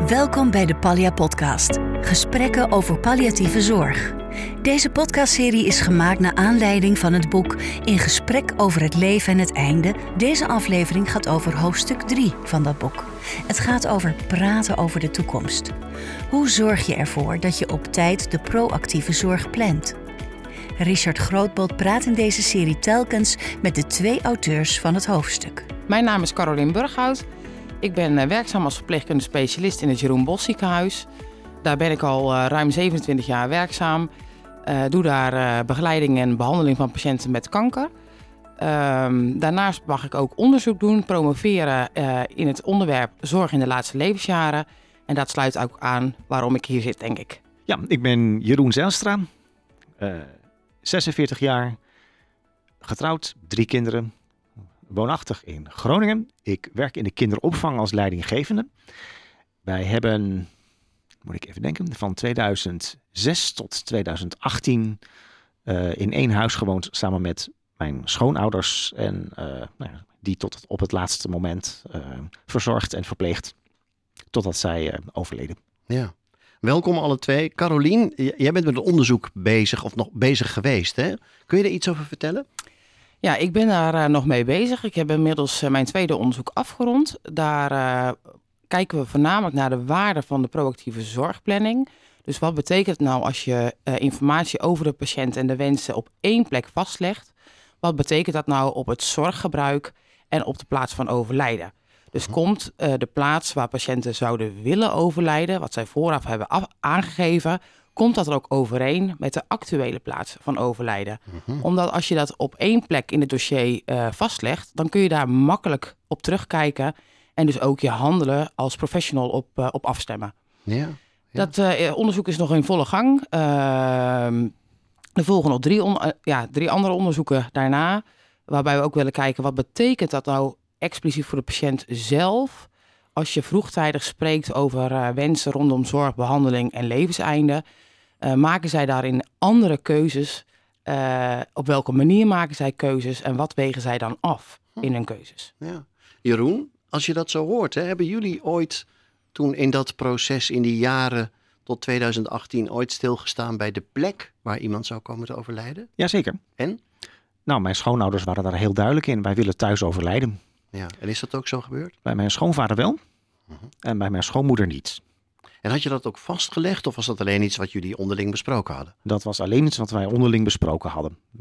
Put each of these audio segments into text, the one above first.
Welkom bij de Pallia Podcast. Gesprekken over palliatieve zorg. Deze podcastserie is gemaakt naar aanleiding van het boek In gesprek over het leven en het einde. Deze aflevering gaat over hoofdstuk 3 van dat boek. Het gaat over praten over de toekomst. Hoe zorg je ervoor dat je op tijd de proactieve zorg plant? Richard Grootbold praat in deze serie telkens met de 2 auteurs van het hoofdstuk. Mijn naam is Carolien Burghout. Ik ben werkzaam als verpleegkundig specialist in het Jeroen Bosch ziekenhuis. Daar ben ik al ruim 27 jaar werkzaam. Doe daar begeleiding en behandeling van patiënten met kanker. Daarnaast mag ik ook onderzoek doen, promoveren in het onderwerp zorg in de laatste levensjaren. En dat sluit ook aan waarom ik hier zit, denk ik. Ja, ik ben Jeroen Zijlstra, 46 jaar, getrouwd, 3 kinderen, woonachtig in Groningen. Ik werk in de kinderopvang als leidinggevende. Wij hebben, moet ik even denken, van 2006 tot 2018 in 1 huis gewoond samen met mijn schoonouders. En die tot op het laatste moment verzorgd en verpleegd totdat zij overleden. Ja. Welkom alle 2. Carolien, jij bent met een onderzoek bezig of nog bezig geweest, hè? Kun je er iets over vertellen? Ja, ik ben daar nog mee bezig. Ik heb inmiddels mijn tweede onderzoek afgerond. Daar kijken we voornamelijk naar de waarde van de proactieve zorgplanning. Dus wat betekent het nou als je informatie over de patiënt en de wensen op 1 plek vastlegt? Wat betekent dat nou op het zorggebruik en op de plaats van overlijden? Dus komt de plaats waar patiënten zouden willen overlijden, wat zij vooraf hebben aangegeven, komt dat er ook overeen met de actuele plaats van overlijden? Omdat als je dat op 1 plek in het dossier vastlegt, dan kun je daar makkelijk op terugkijken en dus ook je handelen als professional op afstemmen. Ja. Dat onderzoek is nog in volle gang. Er volgen nog 3 andere onderzoeken daarna, waarbij we ook willen kijken wat betekent dat nou expliciet voor de patiënt zelf. Als je vroegtijdig spreekt over wensen rondom zorg, behandeling en levenseinde, maken zij daarin andere keuzes? Op welke manier maken zij keuzes en wat wegen zij dan af in hun keuzes? Ja. Jeroen, als je dat zo hoort, hè, hebben jullie ooit toen in dat proces in die jaren tot 2018 ooit stilgestaan bij de plek waar iemand zou komen te overlijden? Jazeker. En? Nou, mijn schoonouders waren daar heel duidelijk in. Wij willen thuis overlijden. Ja, en is dat ook zo gebeurd? Bij mijn schoonvader wel en bij mijn schoonmoeder niet. En had je dat ook vastgelegd of was dat alleen iets wat jullie onderling besproken hadden? Dat was alleen iets wat wij onderling besproken hadden. We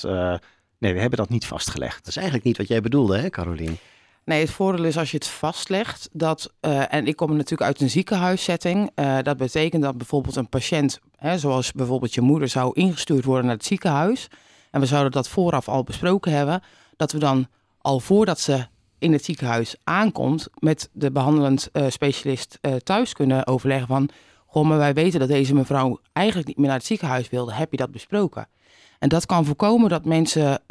hebben dat niet vastgelegd. Dat is eigenlijk niet wat jij bedoelde, hè, Carolien? Nee, het voordeel is als je het vastlegt, en ik kom natuurlijk uit een ziekenhuissetting, dat betekent dat bijvoorbeeld een patiënt, zoals bijvoorbeeld je moeder, zou ingestuurd worden naar het ziekenhuis. En we zouden dat vooraf al besproken hebben, dat we dan al voordat ze in het ziekenhuis aankomt met de behandelend specialist thuis kunnen overleggen van, goh, maar wij weten dat deze mevrouw eigenlijk niet meer naar het ziekenhuis wilde. Heb je dat besproken? En dat kan voorkomen dat mensen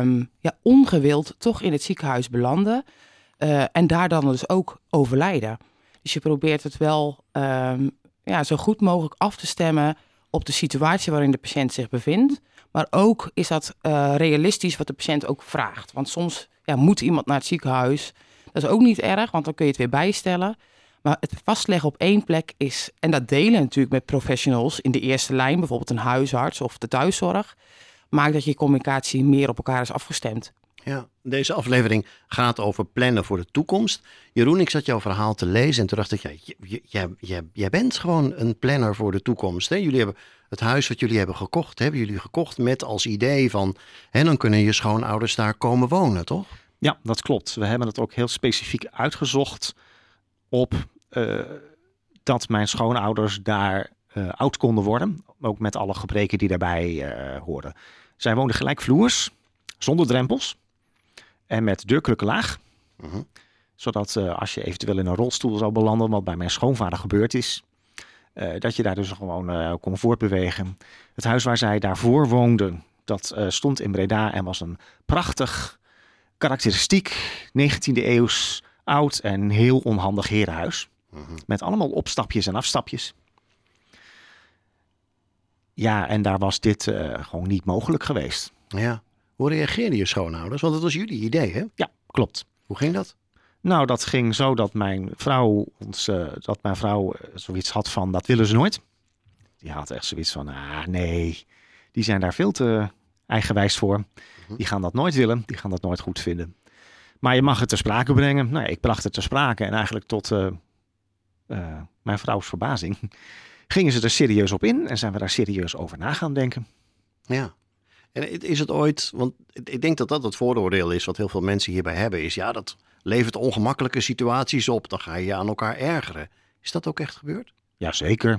ongewild toch in het ziekenhuis belanden en daar dan dus ook overlijden. Dus je probeert het wel zo goed mogelijk af te stemmen op de situatie waarin de patiënt zich bevindt. Maar ook is dat realistisch wat de patiënt ook vraagt. Want soms moet iemand naar het ziekenhuis. Dat is ook niet erg, want dan kun je het weer bijstellen. Maar het vastleggen op 1 plek is, en dat delen natuurlijk met professionals in de eerste lijn, bijvoorbeeld een huisarts of de thuiszorg, maakt dat je communicatie meer op elkaar is afgestemd. Ja, deze aflevering gaat over plannen voor de toekomst. Jeroen, ik zat jouw verhaal te lezen en toen dacht ik, jij bent gewoon een planner voor de toekomst. Hè? Jullie hebben het huis wat jullie hebben gekocht, hebben jullie gekocht met als idee van, dan kunnen je schoonouders daar komen wonen, toch? Ja, dat klopt. We hebben het ook heel specifiek uitgezocht op dat mijn schoonouders daar oud konden worden. Ook met alle gebreken die daarbij hoorden. Zij woonden gelijkvloers, zonder drempels en met deurkrukken laag. Zodat als je eventueel in een rolstoel zou belanden, wat bij mijn schoonvader gebeurd is, dat je daar dus gewoon kon voortbewegen. Het huis waar zij daarvoor woonden, dat stond in Breda en was een prachtig, karakteristiek 19e eeuws oud en heel onhandig herenhuis. Met allemaal opstapjes en afstapjes. Ja, en daar was dit gewoon niet mogelijk geweest. Ja. Hoe reageerden je schoonouders? Want het was jullie idee, hè? Ja, klopt. Hoe ging dat? Nou, dat ging zo dat mijn vrouw zoiets had van, dat willen ze nooit. Die had echt zoiets van, nee, die zijn daar veel te eigenwijs voor. Die gaan dat nooit willen, die gaan dat nooit goed vinden. Maar je mag het ter sprake brengen. Nou ja, ik bracht het ter sprake en eigenlijk tot mijn vrouws verbazing gingen ze er serieus op in en zijn we daar serieus over na gaan denken. Ja. En is het ooit, want ik denk dat dat het vooroordeel is wat heel veel mensen hierbij hebben, is ja, dat levert ongemakkelijke situaties op, dan ga je aan elkaar ergeren. Is dat ook echt gebeurd? Jazeker.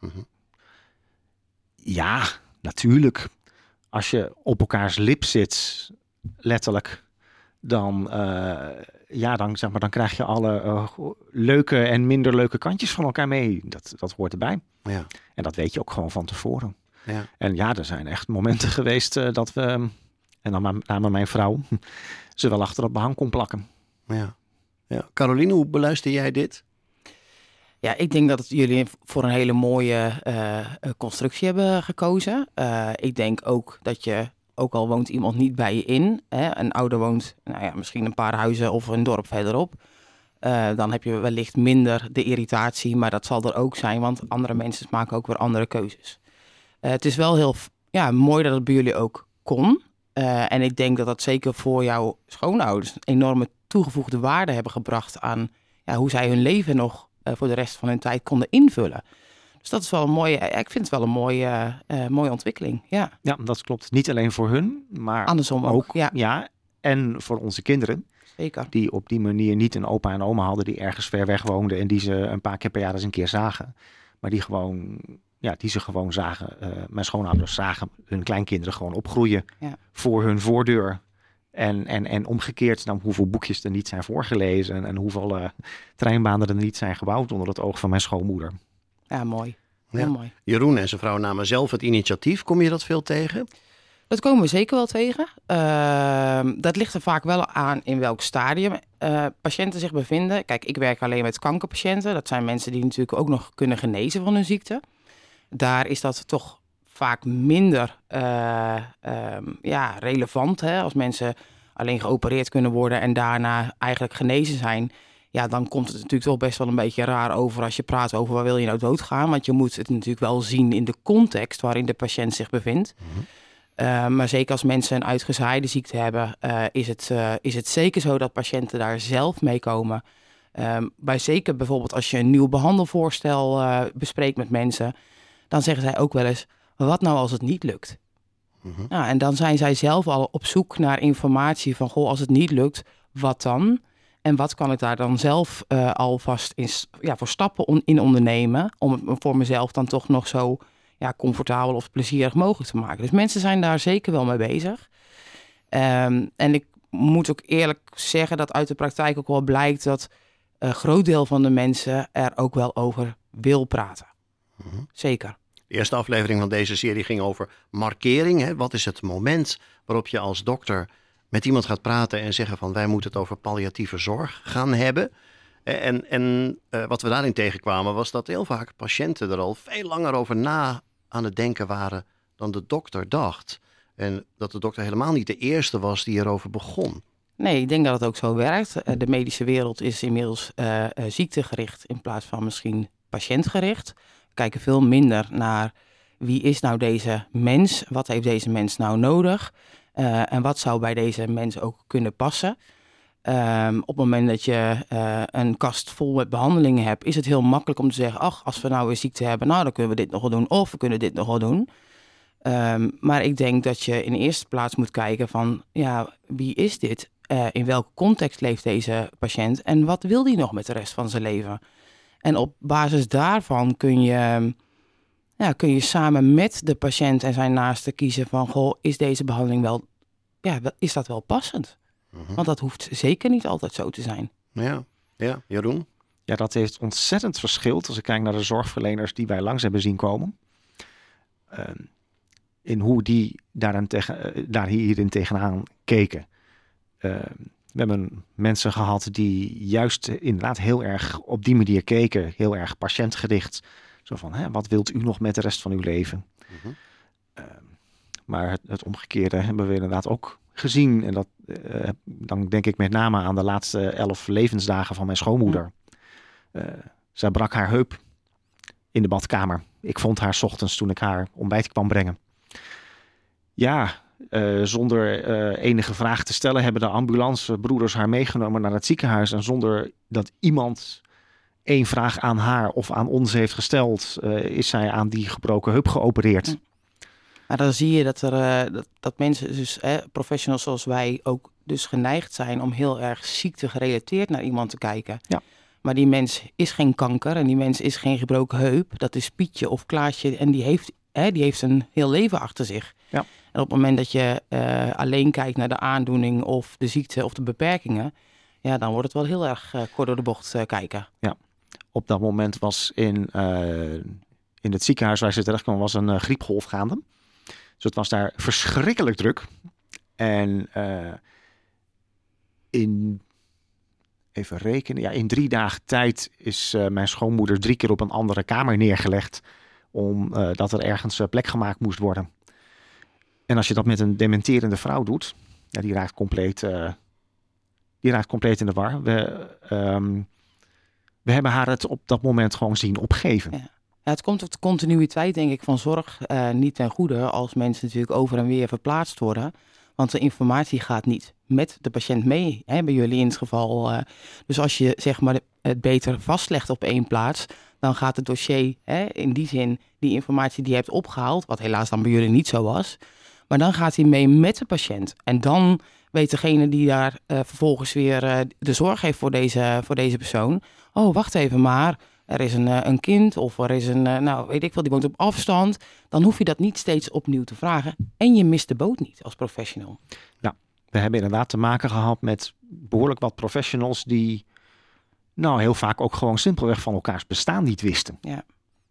Ja, natuurlijk. Als je op elkaars lip zit, letterlijk, dan krijg je alle leuke en minder leuke kantjes van elkaar mee. Dat hoort erbij. Ja. En dat weet je ook gewoon van tevoren. Ja. En ja, er zijn echt momenten geweest dat we, en dan met name mijn vrouw, ze wel achter het behang kon plakken. Ja. Ja. Caroline, hoe beluister jij dit? Ja, ik denk dat jullie voor een hele mooie constructie hebben gekozen. Ik denk ook dat je, ook al woont iemand niet bij je in, een ouder woont misschien een paar huizen of een dorp verderop, dan heb je wellicht minder de irritatie, maar dat zal er ook zijn, want andere mensen maken ook weer andere keuzes. Het is wel heel mooi dat het bij jullie ook kon. En ik denk dat dat zeker voor jouw schoonouders een enorme toegevoegde waarde hebben gebracht aan hoe zij hun leven nog voor de rest van hun tijd konden invullen. Dus dat is wel een mooie, ik vind het wel een mooie ontwikkeling. Ja. Ja, dat klopt. Niet alleen voor hun, maar andersom ook. Ja, en voor onze kinderen. Zeker. Die op die manier niet een opa en oma hadden die ergens ver weg woonden en die ze een paar keer per jaar eens een keer zagen. Maar die ze gewoon zagen. Mijn schoonouders zagen hun kleinkinderen gewoon opgroeien voor hun voordeur. En omgekeerd, dan hoeveel boekjes er niet zijn voorgelezen en hoeveel treinbanen er niet zijn gebouwd onder het oog van mijn schoonmoeder. Ja, mooi. Heel mooi. Jeroen en zijn vrouw namen zelf het initiatief. Kom je dat veel tegen? Dat komen we zeker wel tegen. Dat ligt er vaak wel aan in welk stadium patiënten zich bevinden. Kijk, ik werk alleen met kankerpatiënten. Dat zijn mensen die natuurlijk ook nog kunnen genezen van hun ziekte. Daar is dat toch vaak minder relevant. Hè? Als mensen alleen geopereerd kunnen worden en daarna eigenlijk genezen zijn, dan komt het natuurlijk toch best wel een beetje raar over als je praat over waar wil je nou doodgaan. Want je moet het natuurlijk wel zien in de context waarin de patiënt zich bevindt. Maar zeker als mensen een uitgezaaide ziekte hebben, is het zeker zo dat patiënten daar zelf mee komen. Zeker bijvoorbeeld als je een nieuw behandelvoorstel bespreekt met mensen, dan zeggen zij ook wel eens, wat nou als het niet lukt? En dan zijn zij zelf al op zoek naar informatie van, als het niet lukt, wat dan? En wat kan ik daar dan zelf alvast voor stappen in ondernemen, om het voor mezelf dan toch nog zo comfortabel of plezierig mogelijk te maken. Dus mensen zijn daar zeker wel mee bezig. En ik moet ook eerlijk zeggen dat uit de praktijk ook wel blijkt dat een groot deel van de mensen er ook wel over wil praten. Zeker. De eerste aflevering van deze serie ging over markering. Hè? Wat is het moment waarop je als dokter met iemand gaat praten en zeggen van wij moeten het over palliatieve zorg gaan hebben. En wat we daarin tegenkwamen was dat heel vaak patiënten er al veel langer over na aan het denken waren dan de dokter dacht. En dat de dokter helemaal niet de eerste was die erover begon. Nee, ik denk dat het ook zo werkt. De medische wereld is inmiddels ziektegericht in plaats van misschien patiëntgericht. We kijken veel minder naar wie is nou deze mens, wat heeft deze mens nou nodig en wat zou bij deze mens ook kunnen passen. Op het moment dat je een kast vol met behandelingen hebt, is het heel makkelijk om te zeggen, als we nou een ziekte hebben, dan kunnen we dit nog wel doen of we kunnen dit nog wel doen. Maar ik denk dat je in de eerste plaats moet kijken van, wie is dit? In welke context leeft deze patiënt en wat wil die nog met de rest van zijn leven? En op basis daarvan kun je samen met de patiënt en zijn naasten kiezen van, is deze behandeling wel, is dat wel passend? Want dat hoeft zeker niet altijd zo te zijn. Ja, Jeroen? Ja, dat heeft ontzettend verschild als ik kijk naar de zorgverleners die wij langs hebben zien komen. In hoe die daar hierin tegenaan keken. We hebben mensen gehad die juist inderdaad heel erg op die manier keken. Heel erg patiëntgericht. Zo van, wat wilt u nog met de rest van uw leven? Maar het omgekeerde hebben we inderdaad ook gezien. En dat dan denk ik met name aan de laatste 11 levensdagen van mijn schoonmoeder. Zij brak haar heup in de badkamer. Ik vond haar 's ochtends toen ik haar ontbijt kwam brengen. Ja, zonder enige vraag te stellen hebben de ambulancebroeders haar meegenomen naar het ziekenhuis. En zonder dat iemand 1 vraag aan haar of aan ons heeft gesteld, is zij aan die gebroken heup geopereerd. Maar dan zie je dat mensen, dus professionals zoals wij, ook dus geneigd zijn om heel erg ziekte gerelateerd naar iemand te kijken. Ja. Maar die mens is geen kanker en die mens is geen gebroken heup. Dat is Pietje of Klaasje en die heeft een heel leven achter zich. Ja. En op het moment dat je alleen kijkt naar de aandoening of de ziekte of de beperkingen, ja, dan wordt het wel heel erg kort door de bocht kijken. Ja, op dat moment was in het ziekenhuis waar ze terecht kwam, was een griepgolf gaande. Dus het was daar verschrikkelijk druk. En even rekenen, in 3 dagen tijd is mijn schoonmoeder 3 keer op een andere kamer neergelegd, omdat er ergens plek gemaakt moest worden. En als je dat met een dementerende vrouw doet, ja, die raakt compleet in de war. We hebben haar het op dat moment gewoon zien opgeven. Ja. Ja, het komt op de continuïteit, denk ik, van zorg niet ten goede als mensen natuurlijk over en weer verplaatst worden. Want de informatie gaat niet met de patiënt mee, bij jullie in het geval. Dus als je zeg maar het beter vastlegt op 1 plaats, dan gaat het dossier in die zin, die informatie die je hebt opgehaald, wat helaas dan bij jullie niet zo was, maar dan gaat hij mee met de patiënt. En dan weet degene die daar vervolgens weer de zorg heeft voor deze persoon, oh, wacht even maar, er is een kind of er is weet ik wel, die woont op afstand. Dan hoef je dat niet steeds opnieuw te vragen. En je mist de boot niet als professional. Ja, we hebben inderdaad te maken gehad met behoorlijk wat professionals die heel vaak ook gewoon simpelweg van elkaars bestaan niet wisten. Ja.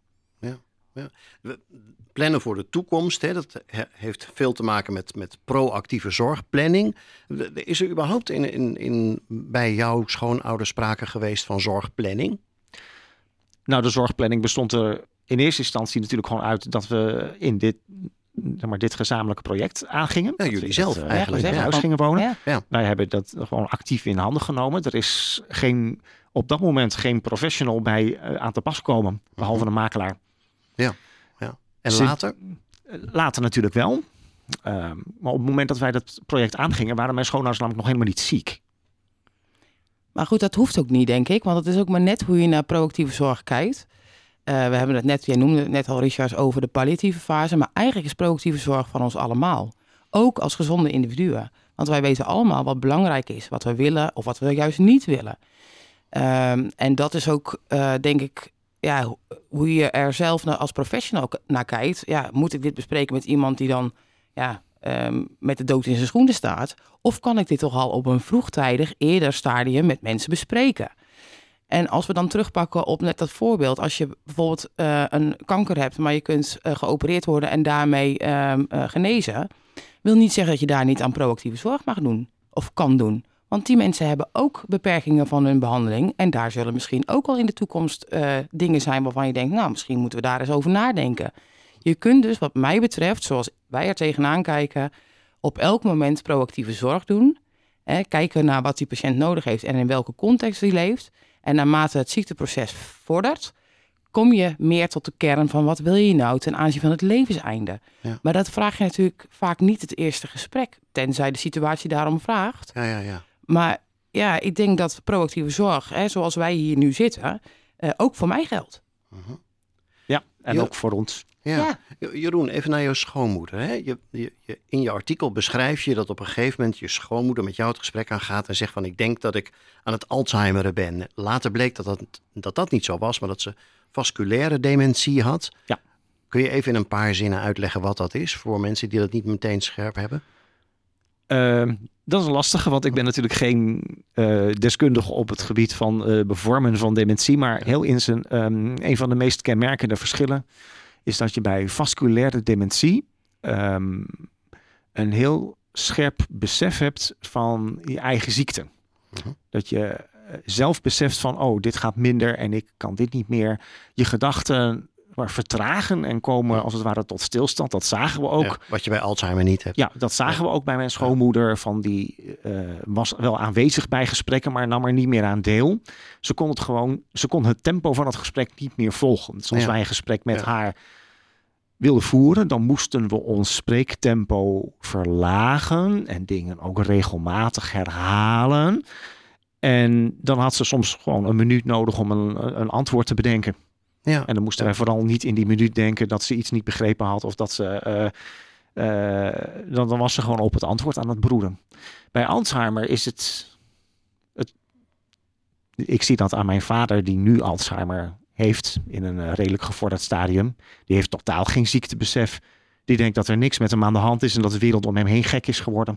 Plannen voor de toekomst, dat heeft veel te maken met proactieve zorgplanning. Is er überhaupt bij jouw schoonouders sprake geweest van zorgplanning? Nou, de zorgplanning bestond er in eerste instantie natuurlijk gewoon uit dat we in dit gezamenlijke project aangingen. Ja, jullie zelf eigenlijk in huis gingen wonen. Ja. Ja. Wij hebben dat gewoon actief in handen genomen. Er is op dat moment geen professional bij aan te pas komen, behalve een makelaar. Ja. En later? Later natuurlijk wel. Maar op het moment dat wij dat project aangingen, waren mijn schoonouders namelijk nog helemaal niet ziek. Maar goed, dat hoeft ook niet, denk ik. Want het is ook maar net hoe je naar proactieve zorg kijkt. We hebben het net, jij noemde het net al, Richard, over de palliatieve fase. Maar eigenlijk is proactieve zorg van ons allemaal. Ook als gezonde individuen. Want wij weten allemaal wat belangrijk is. Wat we willen of wat we juist niet willen. En dat is ook, denk ik, ja, hoe je er zelf als professional naar kijkt. Ja, moet ik dit bespreken met iemand die dan met de dood in zijn schoenen staat? Of kan ik dit toch al op een vroegtijdig, eerder stadium met mensen bespreken? En als we dan terugpakken op net dat voorbeeld. Als je bijvoorbeeld een kanker hebt, maar je kunt geopereerd worden en daarmee genezen. Wil niet zeggen dat je daar niet aan proactieve zorg mag doen of kan doen. Want die mensen hebben ook beperkingen van hun behandeling. En daar zullen misschien ook al in de toekomst dingen zijn waarvan je denkt, misschien moeten we daar eens over nadenken. Je kunt dus wat mij betreft, zoals wij er tegenaan kijken, op elk moment proactieve zorg doen. Kijken naar wat die patiënt nodig heeft en in welke context die leeft. En naarmate het ziekteproces vordert, kom je meer tot de kern van wat wil je nou ten aanzien van het levenseinde. Ja. Maar dat vraag je natuurlijk vaak niet het eerste gesprek, tenzij de situatie daarom vraagt. Ja. Maar ja, ik denk dat proactieve zorg, zoals wij hier nu zitten, ook voor mij geldt. Uh-huh. Ja, en ook voor ons. Ja. Jeroen, even naar jouw schoonmoeder. Hè? In je artikel beschrijf je dat op een gegeven moment je schoonmoeder met jou het gesprek aangaat en zegt van ik denk dat ik aan het Alzheimeren ben. Later bleek dat niet zo was, maar dat ze vasculaire dementie had. Ja. Kun je even in een paar zinnen uitleggen wat dat is voor mensen die dat niet meteen scherp hebben? Dat is een lastige, want ik ben natuurlijk geen deskundige op het gebied van bevormen van dementie. Maar heel een van de meest kenmerkende verschillen is dat je bij vasculaire dementie een heel scherp besef hebt van je eigen ziekte. Uh-huh. Dat je zelf beseft van, dit gaat minder en ik kan dit niet meer. Je gedachten vertragen en komen als het ware tot stilstand. Dat zagen we ook. Ja, wat je bij Alzheimer niet hebt. Ja, dat zagen we ook bij mijn schoonmoeder. Van die was wel aanwezig bij gesprekken, maar nam er niet meer aan deel. Ze kon het tempo van het gesprek niet meer volgen. Dus als wij een gesprek met haar wilden voeren, dan moesten we ons spreektempo verlagen en dingen ook regelmatig herhalen. En dan had ze soms gewoon een minuut nodig om een antwoord te bedenken. Ja. En dan moesten wij vooral niet in die minuut denken dat ze iets niet begrepen had of dat ze... dan was ze gewoon op het antwoord aan het broeden. Bij Alzheimer is het... Ik zie dat aan mijn vader die nu Alzheimer heeft in een redelijk gevorderd stadium. Die heeft totaal geen ziektebesef. Die denkt dat er niks met hem aan de hand is en dat de wereld om hem heen gek is geworden.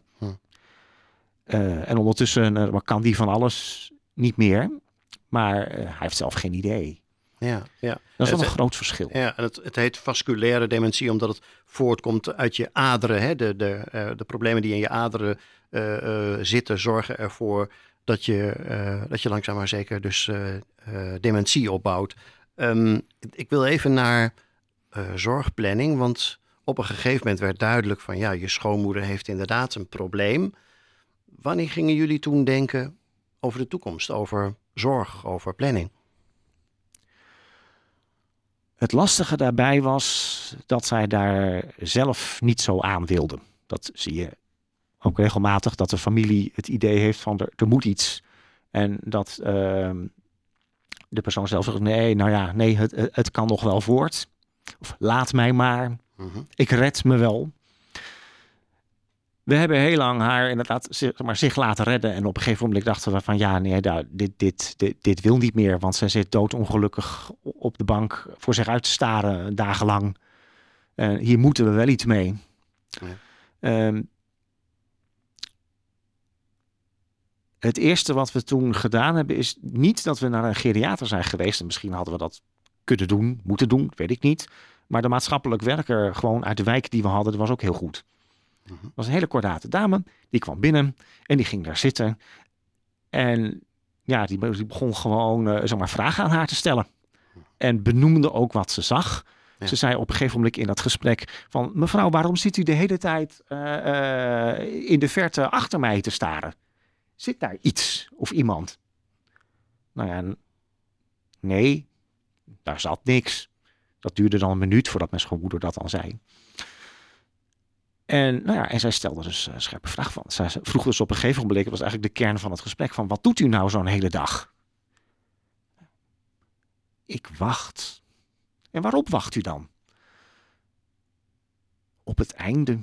En ondertussen kan die van alles niet meer. Maar hij heeft zelf geen idee. Ja. Dat is wel een groot verschil. Ja, en het heet vasculaire dementie omdat het voortkomt uit je aderen. Hè? De problemen die in je aderen zitten zorgen ervoor dat je langzaam maar zeker dus dementie opbouwt. Ik wil even naar zorgplanning, want op een gegeven moment werd duidelijk van je schoonmoeder heeft inderdaad een probleem. Wanneer gingen jullie toen denken over de toekomst, over zorg, over planning? Het lastige daarbij was dat zij daar zelf niet zo aan wilde. Dat zie je ook regelmatig, dat de familie het idee heeft van er moet iets. En dat de persoon zelf zegt, nee, het kan nog wel voort. Of laat mij maar, ik red me wel. We hebben heel lang haar inderdaad zich laten redden. En op een gegeven moment dachten we van dit wil niet meer. Want zij zit doodongelukkig op de bank voor zich uit te staren dagenlang. Hier moeten we wel iets mee. Ja. Het eerste wat we toen gedaan hebben is niet dat we naar een geriater zijn geweest. En misschien hadden we dat kunnen doen, moeten doen, weet ik niet. Maar de maatschappelijk werker gewoon uit de wijk die we hadden, dat was ook heel goed. Dat was een hele kordate dame. Die kwam binnen en die ging daar zitten. En die begon gewoon vragen aan haar te stellen. En benoemde ook wat ze zag. Ja. Ze zei op een gegeven moment in dat gesprek van... Mevrouw, waarom zit u de hele tijd in de verte achter mij te staren? Zit daar iets of iemand? Nee, daar zat niks. Dat duurde dan een minuut voordat mijn schoonmoeder dat al zei. En zij stelde dus een scherpe vraag van. Zij vroeg dus op een gegeven moment, dat was eigenlijk de kern van het gesprek, van wat doet u nou zo'n hele dag? Ik wacht. En waarop wacht u dan? Op het einde.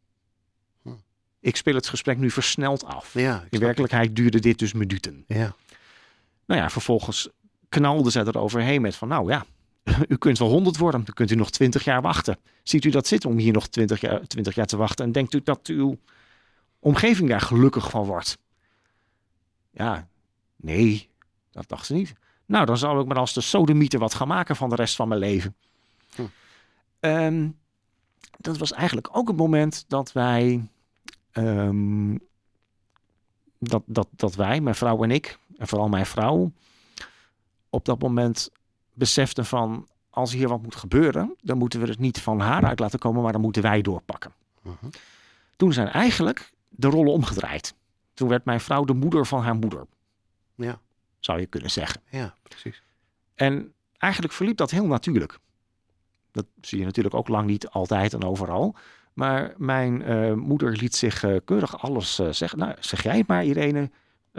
Ik speel het gesprek nu versneld af. Ja, in werkelijkheid duurde dit dus minuten. Ja. Vervolgens knalde zij eroverheen met van u kunt wel 100 worden, dan kunt u nog 20 jaar wachten. Ziet u dat zitten om hier nog 20 jaar te wachten? En denkt u dat uw omgeving daar gelukkig van wordt? Ja, nee, dat dacht ze niet. Nou, dan zal ik maar als de sodemieter wat gaan maken van de rest van mijn leven. Dat was eigenlijk ook het moment dat wij... dat wij, mijn vrouw en ik, en vooral mijn vrouw, op dat moment beseften van, als hier wat moet gebeuren, dan moeten we het niet van haar uit laten komen, maar dan moeten wij doorpakken. Toen zijn eigenlijk de rollen omgedraaid. Toen werd mijn vrouw de moeder van haar moeder. Ja. Zou je kunnen zeggen. Ja, precies. En eigenlijk verliep dat heel natuurlijk. Dat zie je natuurlijk ook lang niet altijd en overal. Maar mijn moeder liet zich keurig alles zeggen. Nou, zeg jij het maar, Irene.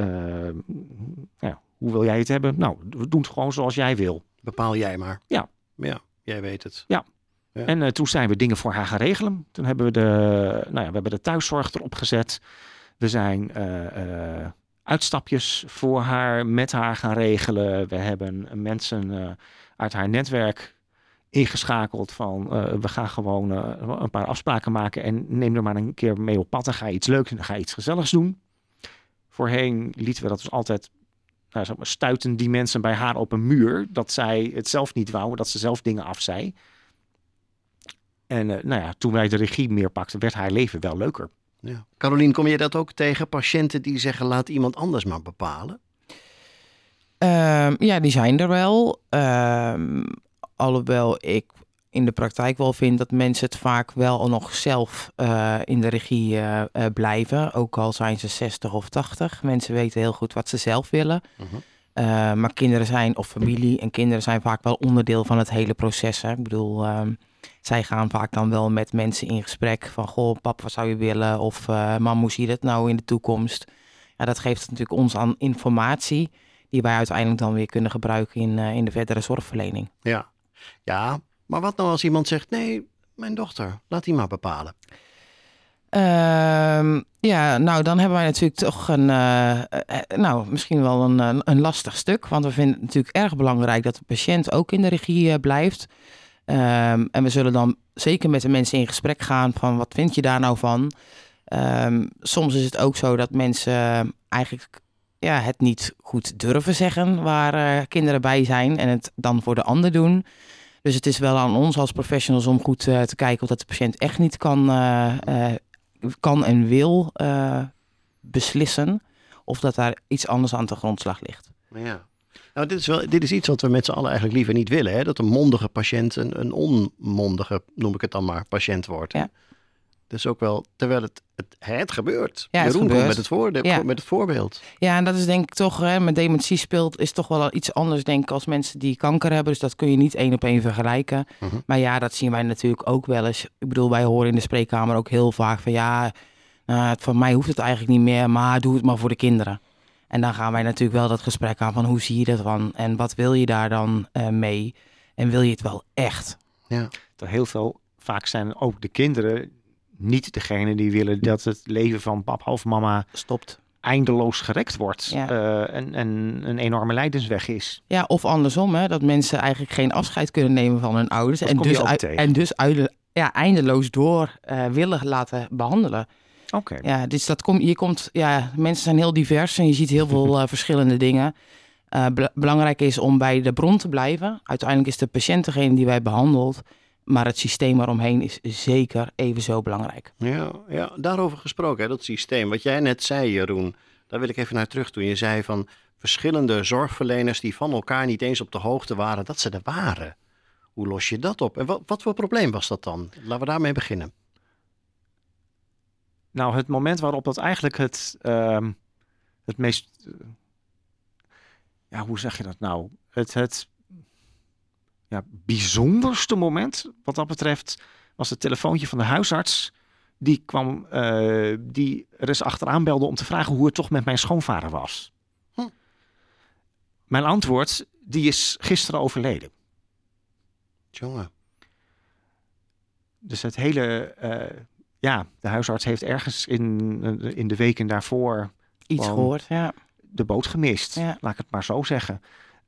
Hoe wil jij het hebben? Nou, we doen het gewoon zoals jij wil. Bepaal jij maar. Ja. Ja, jij weet het. Ja. En toen zijn we dingen voor haar gaan regelen. Toen hebben we we hebben de thuiszorg erop gezet. We zijn uitstapjes voor haar, met haar gaan regelen. We hebben mensen uit haar netwerk ingeschakeld van we gaan gewoon een paar afspraken maken en neem er maar een keer mee op pad en ga je iets leuks en ga je iets gezelligs doen. Voorheen lieten we dat dus altijd stuiten die mensen bij haar op een muur dat zij het zelf niet wou, dat ze zelf dingen afzei. En toen wij de regie meer pakten, werd haar leven wel leuker. Ja. Carolien, kom je dat ook tegen? Patiënten die zeggen laat iemand anders maar bepalen? Die zijn er wel. Alhoewel ik in de praktijk wel vind dat mensen het vaak wel al nog zelf in de regie blijven. Ook al zijn ze 60 of 80. Mensen weten heel goed wat ze zelf willen. Maar kinderen zijn, of familie en kinderen zijn vaak wel onderdeel van het hele proces. Hè? Ik bedoel, zij gaan vaak dan wel met mensen in gesprek van, goh, pap, wat zou je willen? Of mam, hoe zie je dat nou in de toekomst? Ja, dat geeft natuurlijk ons aan informatie die wij uiteindelijk dan weer kunnen gebruiken in de verdere zorgverlening. Ja, maar wat nou als iemand zegt, nee, mijn dochter, laat die maar bepalen. Nou, dan hebben wij natuurlijk toch misschien wel een lastig stuk. Want we vinden het natuurlijk erg belangrijk dat de patiënt ook in de regie blijft. En we zullen dan zeker met de mensen in gesprek gaan van, wat vind je daar nou van? Soms is het ook zo dat mensen eigenlijk het niet goed durven zeggen waar kinderen bij zijn en het dan voor de ander doen. Dus het is wel aan ons als professionals om goed te kijken of dat de patiënt echt niet kan en wil beslissen of dat daar iets anders aan de grondslag ligt. Ja. Nou, dit is iets wat we met z'n allen eigenlijk liever niet willen. Hè? Dat een mondige patiënt een onmondige, noem ik het dan maar, patiënt wordt. Ja. Dus ook wel, terwijl het gebeurt. Ja, Jeroen gebeurt. komt met het voorbeeld. Ja, en dat is denk ik toch, met dementie is toch wel iets anders, denk ik, als mensen die kanker hebben. Dus dat kun je niet 1 op 1 vergelijken. Maar ja, dat zien wij natuurlijk ook wel eens. Ik bedoel, wij horen in de spreekkamer ook heel vaak van, van mij hoeft het eigenlijk niet meer, maar doe het maar voor de kinderen. En dan gaan wij natuurlijk wel dat gesprek aan van, hoe zie je dat dan? En wat wil je daar dan mee? En wil je het wel echt? Ja. Vaak zijn ook de kinderen niet degene die willen dat het leven van papa of mama stopt, eindeloos gerekt wordt en een enorme lijdensweg is. Ja, of andersom, hè, dat mensen eigenlijk geen afscheid kunnen nemen van hun ouders en dus eindeloos door willen laten behandelen. Oké. Ja, dus mensen zijn heel divers en je ziet heel veel verschillende dingen. Belangrijk is om bij de bron te blijven. Uiteindelijk is de patiënt degene die wij behandelt. Maar het systeem eromheen is zeker even zo belangrijk. Ja, daarover gesproken, hè, dat systeem. Wat jij net zei, Jeroen, daar wil ik even naar terug toen. Je zei van verschillende zorgverleners die van elkaar niet eens op de hoogte waren dat ze er waren. Hoe los je dat op? En wat voor probleem was dat dan? Laten we daarmee beginnen. Nou, het moment waarop dat eigenlijk het meest... hoe zeg je dat nou? Het bijzonderste moment wat dat betreft was het telefoontje van de huisarts. Die kwam, die er eens achteraan belde om te vragen hoe het toch met mijn schoonvader was. Mijn antwoord, die is gisteren overleden. Jongen. Dus het hele... de huisarts heeft ergens in de weken daarvoor... iets gehoord, ja. De boot gemist, laat ik het maar zo zeggen.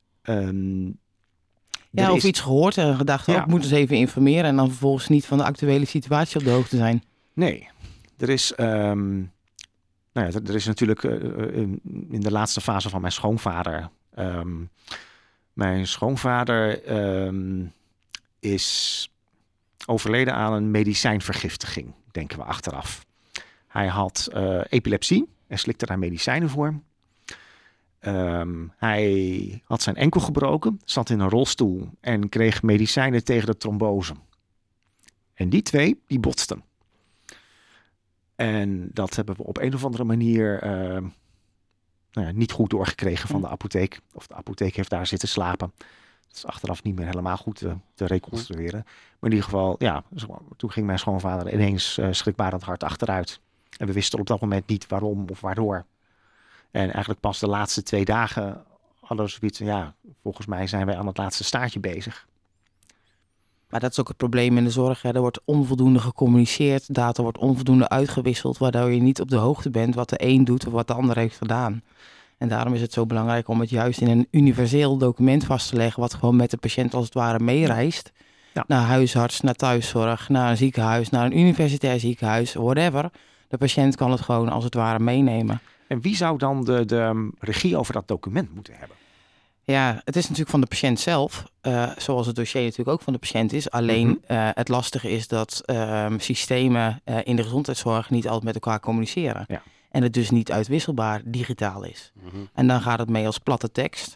Of iets gehoord en gedacht, ik moet eens even informeren... en dan vervolgens niet van de actuele situatie op de hoogte zijn. Nee, er is natuurlijk in de laatste fase van mijn schoonvader... mijn schoonvader is overleden aan een medicijnvergiftiging, denken we achteraf. Hij had epilepsie en slikte daar medicijnen voor. Hij had zijn enkel gebroken, zat in een rolstoel en kreeg medicijnen tegen de trombose. En die twee, die botsten. En dat hebben we op een of andere manier niet goed doorgekregen van de apotheek. Of de apotheek heeft daar zitten slapen. Dat is achteraf niet meer helemaal goed te reconstrueren. Maar in ieder geval, toen ging mijn schoonvader ineens schrikbarend hard achteruit. En we wisten op dat moment niet waarom of waardoor. En eigenlijk pas de laatste 2 dagen hadden we zoiets, volgens mij zijn wij aan het laatste staartje bezig. Maar dat is ook het probleem in de zorg. Hè. Er wordt onvoldoende gecommuniceerd, data wordt onvoldoende uitgewisseld, waardoor je niet op de hoogte bent wat de een doet of wat de ander heeft gedaan. En daarom is het zo belangrijk om het juist in een universeel document vast te leggen, wat gewoon met de patiënt als het ware meereist. Ja. Naar huisarts, naar thuiszorg, naar een ziekenhuis, naar een universitair ziekenhuis, whatever. De patiënt kan het gewoon als het ware meenemen. En wie zou dan de regie over dat document moeten hebben? Ja, het is natuurlijk van de patiënt zelf, zoals het dossier natuurlijk ook van de patiënt is. Alleen het lastige is dat systemen in de gezondheidszorg niet altijd met elkaar communiceren. Ja. En het dus niet uitwisselbaar digitaal is. En dan gaat het mee als platte tekst.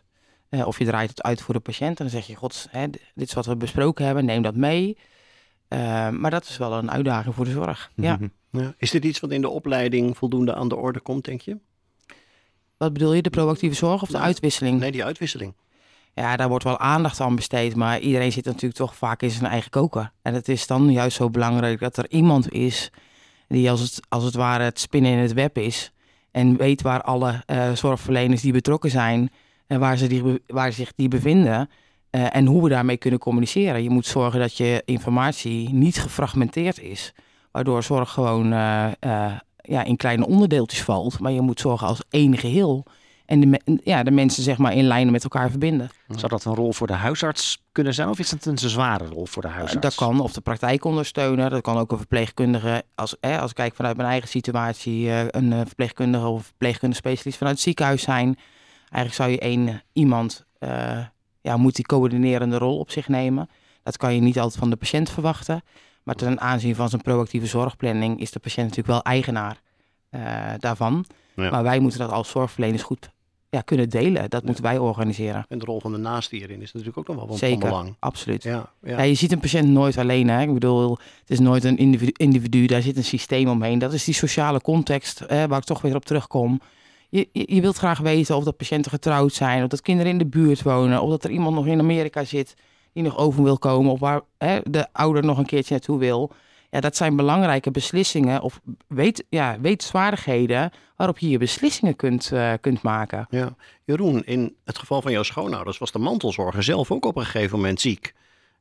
Of je draait het uit voor de patiënt en dan zeg je, god, dit is wat we besproken hebben, neem dat mee. Maar dat is wel een uitdaging voor de zorg. Ja. Ja. Is dit iets wat in de opleiding voldoende aan de orde komt, denk je? Wat bedoel je, de proactieve zorg of de uitwisseling? Nee, die uitwisseling. Ja, daar wordt wel aandacht aan besteed, maar iedereen zit natuurlijk toch vaak in zijn eigen koker. En het is dan juist zo belangrijk dat er iemand is die als het ware het spinnen in het web is en weet waar alle zorgverleners die betrokken zijn en waar zich die bevinden en hoe we daarmee kunnen communiceren. Je moet zorgen dat je informatie niet gefragmenteerd is, waardoor zorg gewoon in kleine onderdeeltjes valt. Maar je moet zorgen als één geheel en de mensen zeg maar in lijnen met elkaar verbinden. Zou dat een rol voor de huisarts kunnen zijn of is het een zware rol voor de huisarts? Dat kan, of de praktijkondersteuner. Dat kan ook een verpleegkundige. Als ik kijk vanuit mijn eigen situatie, een verpleegkundige of verpleegkundespecialist vanuit het ziekenhuis zijn. Eigenlijk zou je iemand moet die coördinerende rol op zich nemen. Dat kan je niet altijd van de patiënt verwachten. Maar ten aanzien van zijn proactieve zorgplanning is de patiënt natuurlijk wel eigenaar daarvan. Ja. Maar wij moeten dat als zorgverleners goed kunnen delen. Dat moeten wij organiseren. En de rol van de naaste hierin is natuurlijk ook nog wel van belang. Zeker, absoluut. Ja, je ziet een patiënt nooit alleen. Hè? Ik bedoel, het is nooit een individu. Daar zit een systeem omheen. Dat is die sociale context waar ik toch weer op terugkom. Je wilt graag weten of dat patiënten getrouwd zijn, of dat kinderen in de buurt wonen, of dat er iemand nog in Amerika zit die nog over wil komen, of waar de ouder nog een keertje naartoe wil. Ja, dat zijn belangrijke beslissingen of wetenswaardigheden waarop je beslissingen kunt maken. Ja. Jeroen, in het geval van jouw schoonouders was de mantelzorger zelf ook op een gegeven moment ziek.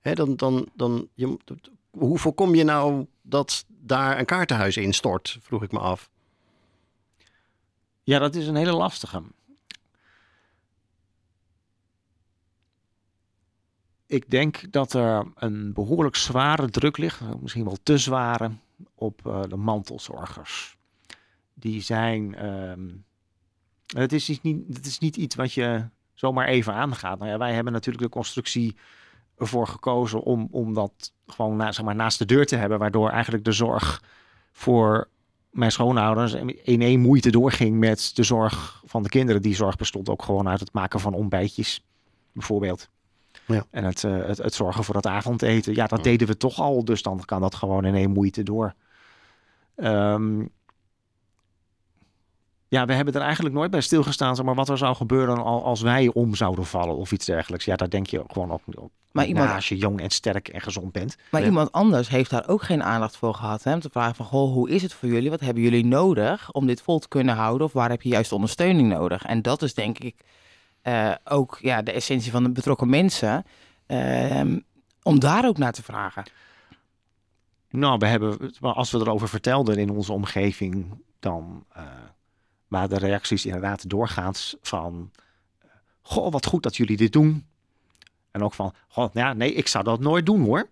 Hoe voorkom je nou dat daar een kaartenhuis instort, vroeg ik me af. Ja, dat is een hele lastige. Ik denk dat er een behoorlijk zware druk ligt, misschien wel te zware, op de mantelzorgers. Die zijn... Het is niet iets wat je zomaar even aangaat. Nou ja, wij hebben natuurlijk de constructie ervoor gekozen om dat gewoon naast de deur te hebben, waardoor eigenlijk de zorg voor mijn schoonouders in één moeite doorging met de zorg van de kinderen. Die zorg bestond ook gewoon uit het maken van ontbijtjes, bijvoorbeeld. Ja. En het zorgen voor het avondeten. Ja, dat deden we toch al, dus dan kan dat gewoon in één moeite door. We hebben er eigenlijk nooit bij stilgestaan, zeg maar, wat er zou gebeuren als wij om zouden vallen of iets dergelijks. Ja, daar denk je gewoon op. Maar als je jong en sterk en gezond bent. Maar iemand anders heeft daar ook geen aandacht voor gehad. Hè? Om te vragen van, hoe is het voor jullie? Wat hebben jullie nodig om dit vol te kunnen houden? Of waar heb je juist ondersteuning nodig? En dat is denk ik ook de essentie van de betrokken mensen. Om daar ook naar te vragen. Nou, als we erover vertelden in onze omgeving, dan waren de reacties inderdaad doorgaans van, goh, wat goed dat jullie dit doen. En ook van, ik zou dat nooit doen hoor.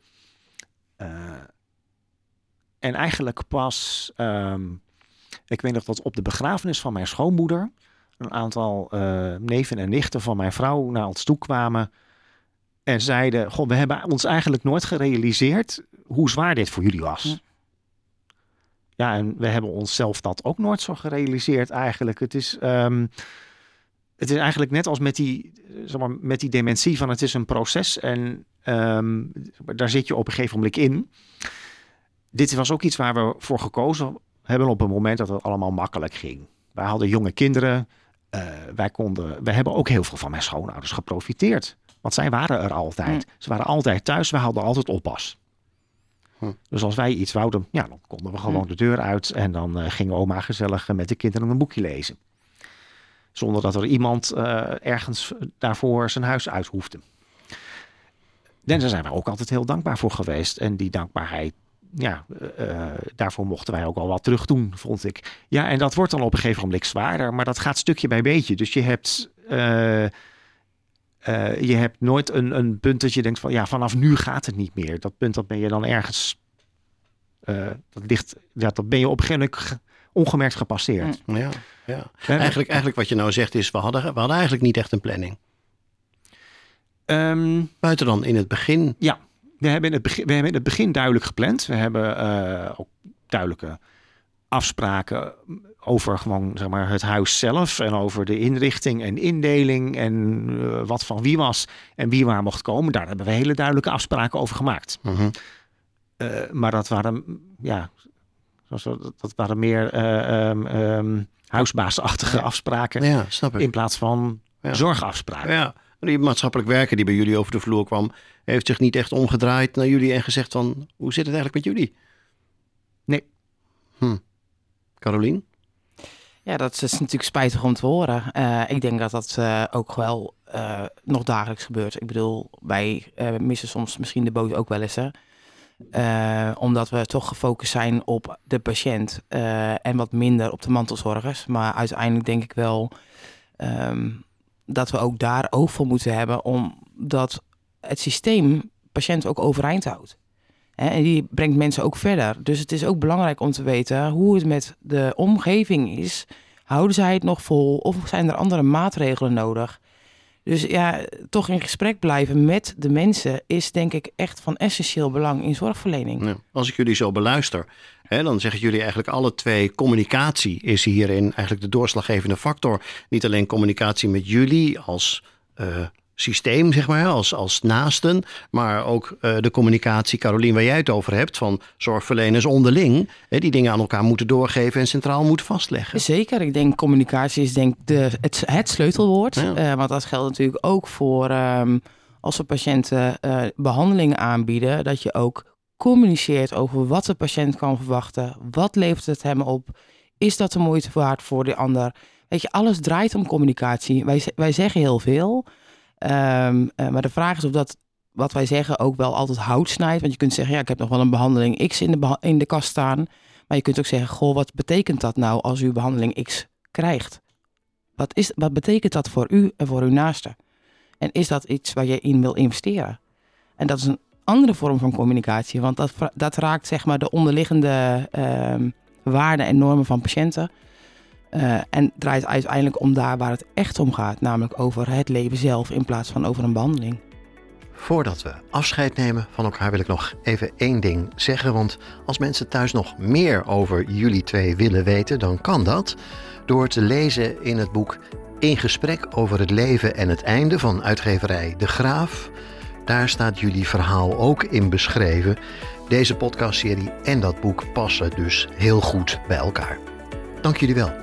En eigenlijk pas, ik weet nog dat op de begrafenis van mijn schoonmoeder een aantal neven en nichten van mijn vrouw naar ons toe kwamen en zeiden, goh, we hebben ons eigenlijk nooit gerealiseerd hoe zwaar dit voor jullie was. Ja, en we hebben onszelf dat ook nooit zo gerealiseerd eigenlijk. Het is eigenlijk net als met die dementie van het is een proces en daar zit je op een gegeven moment in. Dit was ook iets waar we voor gekozen hebben op het moment dat het allemaal makkelijk ging. Wij hadden jonge kinderen. Wij hebben ook heel veel van mijn schoonouders geprofiteerd. Want zij waren er altijd. Ze waren altijd thuis. We hadden altijd oppas. Dus als wij iets wouden, dan konden we gewoon de deur uit. En dan ging oma gezellig met de kinderen een boekje lezen. Zonder dat er iemand ergens daarvoor zijn huis uit hoefde. En daar zijn wij ook altijd heel dankbaar voor geweest. En die dankbaarheid, daarvoor mochten wij ook al wat terug doen, vond ik. Ja, en dat wordt dan op een gegeven moment zwaarder. Maar dat gaat stukje bij beetje. Dus je hebt nooit een punt dat je denkt van, vanaf nu gaat het niet meer. Dat punt, dat ben je dan ergens, dat ben je op een gegeven moment ongemerkt gepasseerd. Ja. Eigenlijk wat je nou zegt is, we hadden eigenlijk niet echt een planning. Buiten dan in het begin. Ja, we hebben in het begin duidelijk gepland. We hebben ook duidelijke afspraken over gewoon zeg maar het huis zelf en over de inrichting en indeling en wat van wie was en wie waar mocht komen. Daar hebben we hele duidelijke afspraken over gemaakt. Mm-hmm. Maar dat waren meer huisbaasachtige afspraken. Ja, snap ik. In plaats van zorgafspraken. Ja, die maatschappelijk werker die bij jullie over de vloer kwam, heeft zich niet echt omgedraaid naar jullie en gezegd van, hoe zit het eigenlijk met jullie? Nee. Carolien? Ja, dat is natuurlijk spijtig om te horen. Ik denk dat dat ook wel nog dagelijks gebeurt. Ik bedoel, wij missen soms misschien de boot ook wel eens. Omdat we toch gefocust zijn op de patiënt en wat minder op de mantelzorgers. Maar uiteindelijk denk ik wel dat we ook daar oog voor moeten hebben, omdat het systeem patiënt ook overeind houdt. En die brengt mensen ook verder. Dus het is ook belangrijk om te weten hoe het met de omgeving is. Houden zij het nog vol of zijn er andere maatregelen nodig? Dus ja, toch in gesprek blijven met de mensen is denk ik echt van essentieel belang in zorgverlening. Ja, als ik jullie zo beluister, dan zeggen jullie eigenlijk alle twee, communicatie is hierin eigenlijk de doorslaggevende factor. Niet alleen communicatie met jullie als systeem, zeg maar, als naasten, maar ook de communicatie, Carolien, waar jij het over hebt, van zorgverleners onderling, die dingen aan elkaar moeten doorgeven en centraal moeten vastleggen. Zeker, ik denk communicatie is denk het sleutelwoord. Ja. Want dat geldt natuurlijk ook voor als we patiënten behandelingen aanbieden, dat je ook communiceert over wat de patiënt kan verwachten, wat levert het hem op, is dat de moeite waard voor de ander. Weet je, alles draait om communicatie. Wij zeggen heel veel. Maar de vraag is of dat wat wij zeggen ook wel altijd hout snijdt. Want je kunt zeggen, ja, ik heb nog wel een behandeling X in de kast staan. Maar je kunt ook zeggen, goh, wat betekent dat nou als u behandeling X krijgt? Wat betekent dat voor u en voor uw naaste? En is dat iets waar je in wil investeren? En dat is een andere vorm van communicatie. Want dat raakt zeg maar de onderliggende waarden en normen van patiënten. En draait uiteindelijk om daar waar het echt om gaat. Namelijk over het leven zelf in plaats van over een behandeling. Voordat we afscheid nemen van elkaar wil ik nog even één ding zeggen. Want als mensen thuis nog meer over jullie twee willen weten, dan kan dat door te lezen in het boek In gesprek over het leven en het einde van uitgeverij De Graaf. Daar staat jullie verhaal ook in beschreven. Deze podcastserie en dat boek passen dus heel goed bij elkaar. Dank jullie wel.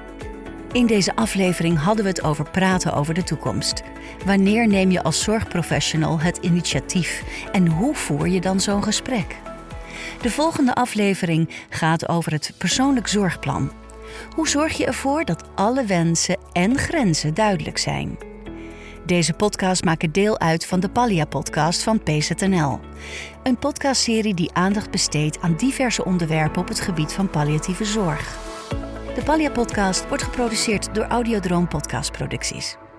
In deze aflevering hadden we het over praten over de toekomst. Wanneer neem je als zorgprofessional het initiatief en hoe voer je dan zo'n gesprek? De volgende aflevering gaat over het persoonlijk zorgplan. Hoe zorg je ervoor dat alle wensen en grenzen duidelijk zijn? Deze podcast maakt deel uit van de Pallia-podcast van PZNL. Een podcastserie die aandacht besteedt aan diverse onderwerpen op het gebied van palliatieve zorg. De Pallia-podcast wordt geproduceerd door Audiodroom Podcastproducties.